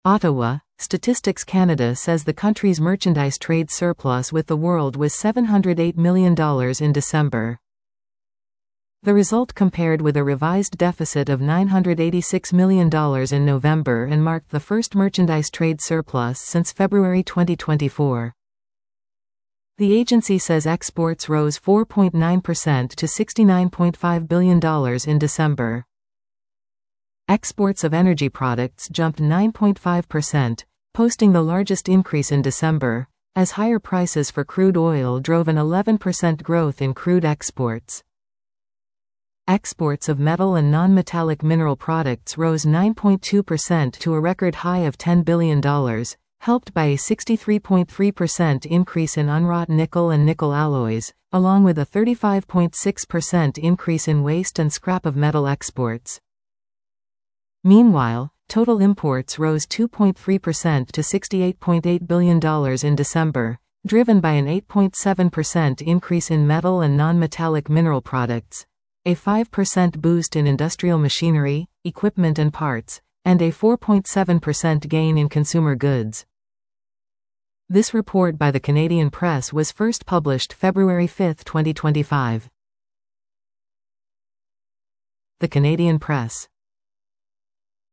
Ottawa, Statistics Canada says the country's merchandise trade surplus with the world was $708 million in December. The result compared with a revised deficit of $986 million in November and marked the first merchandise trade surplus since February 2024. The agency says exports rose 4.9% to $69.5 billion in December. Exports of energy products jumped 9.5%, posting the largest increase in December, as higher prices for crude oil drove an 11% growth in crude exports. Exports of metal and non-metallic mineral products rose 9.2% to a record high of $10 billion, helped by a 63.3% increase in unwrought nickel and nickel alloys, along with a 35.6% increase in waste and scrap of metal exports. Meanwhile, total imports rose 2.3% to $68.8 billion in December, driven by an 8.7% increase in metal and non-metallic mineral products, a 5% boost in industrial machinery, equipment and parts, and a 4.7% gain in consumer goods. This report by the Canadian Press was first published February 5, 2025. The Canadian Press.